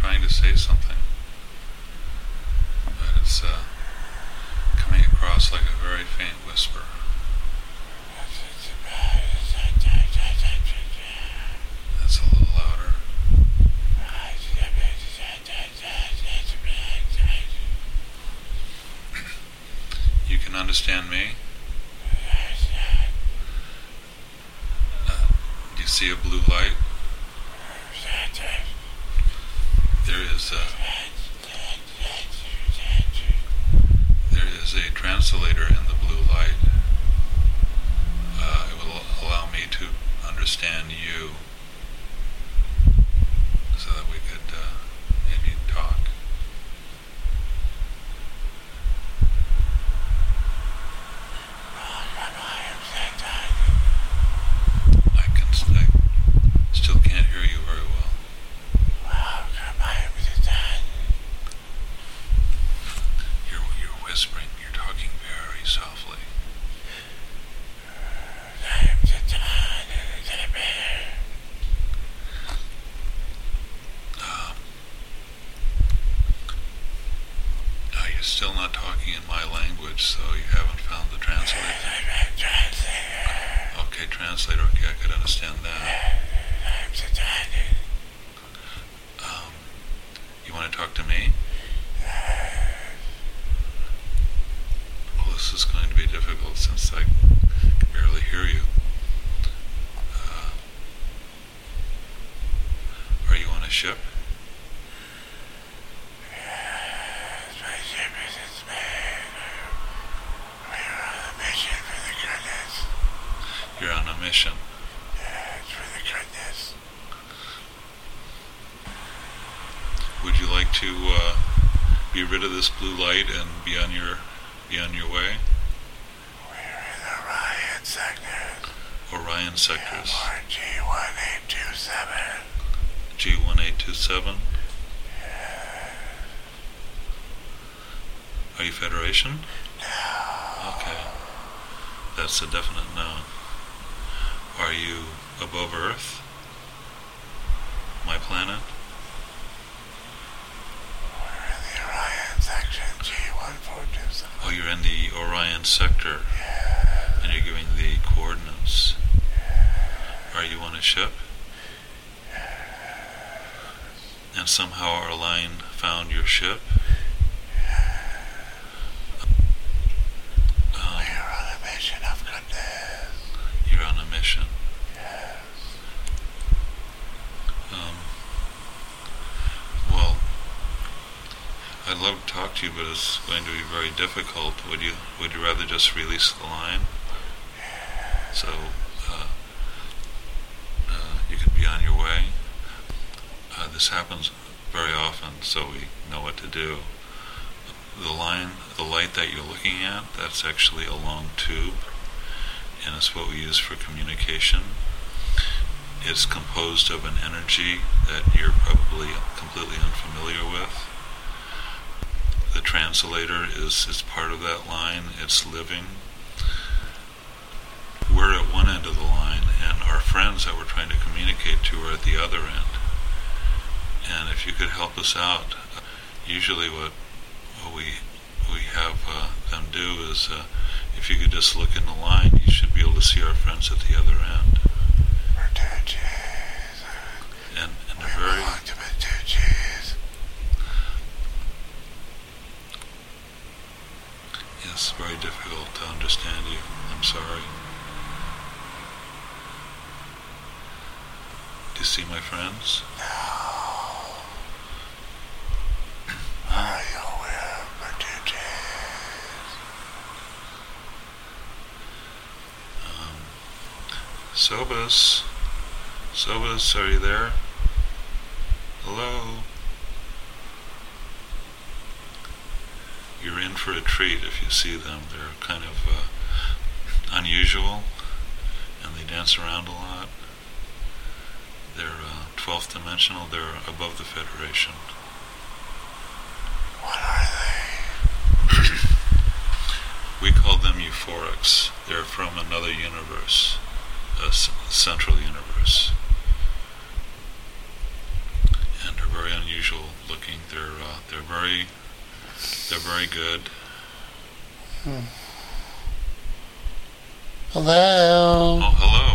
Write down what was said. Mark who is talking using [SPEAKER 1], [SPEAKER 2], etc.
[SPEAKER 1] trying to say something, but it's coming across like a very faint whisper. That's a little louder. You can understand me? Do you see a blue light? There is a translator in the blue light. It will allow me to understand you so that we could maybe talk. I still can't hear you very well. You're whispering. You're talking very softly. You're still not talking in my language, so you haven't found the translator. Okay, translator. Okay, I could understand that. You want to talk to me? Well, this is going to be difficult since I can barely hear you. Are you on a ship? You're on a mission.
[SPEAKER 2] It's for the goodness.
[SPEAKER 1] Would you like to be rid of this blue light and be on your way?
[SPEAKER 2] We're in Orion sectors.
[SPEAKER 1] Orion sectors.
[SPEAKER 2] G1827.
[SPEAKER 1] G1827. Are you Federation?
[SPEAKER 2] No.
[SPEAKER 1] Okay. That's a definite no. Are you above Earth? My planet?
[SPEAKER 2] We're in the Orion section, G1427.
[SPEAKER 1] Oh, you're in the Orion sector.
[SPEAKER 2] Yeah.
[SPEAKER 1] And you're giving the coordinates.
[SPEAKER 2] Yeah.
[SPEAKER 1] Are you on a ship?
[SPEAKER 2] Yes.
[SPEAKER 1] And somehow our line found your ship?
[SPEAKER 2] We're on a mission of goodness.
[SPEAKER 1] You're on a mission.
[SPEAKER 2] Yes.
[SPEAKER 1] Well, I'd love to talk to you, but it's going to be very difficult. Would you rather just release the line?
[SPEAKER 2] Yes.
[SPEAKER 1] So you could be on your way. This happens very often, so we know what to do. The light that you're looking at, that's actually a long tube, and it's what we use for communication. It's composed of an energy that you're probably completely unfamiliar with. The translator is part of that line. It's living. We're at one end of the line, and our friends that we're trying to communicate to are at the other end. And if you could help us out, usually what we have them do is, if you could just look in the line, you should be able to see our friends at the other end.
[SPEAKER 2] Bertucci's.
[SPEAKER 1] And
[SPEAKER 2] We belong to Bertucci's.
[SPEAKER 1] yes, very difficult to understand you. I'm sorry. Do you see my friends?
[SPEAKER 2] No. Are you aware of Bertucci's?
[SPEAKER 1] Sobus, are you there? Hello? You're in for a treat if you see them. They're kind of unusual, and they dance around a lot. They're 12th dimensional. They're above the Federation.
[SPEAKER 2] What are they?
[SPEAKER 1] We call them euphorics. They're from another universe, a central universe. And they're very unusual. unusual looking. They're very good.
[SPEAKER 2] Hello.
[SPEAKER 1] Oh, hello.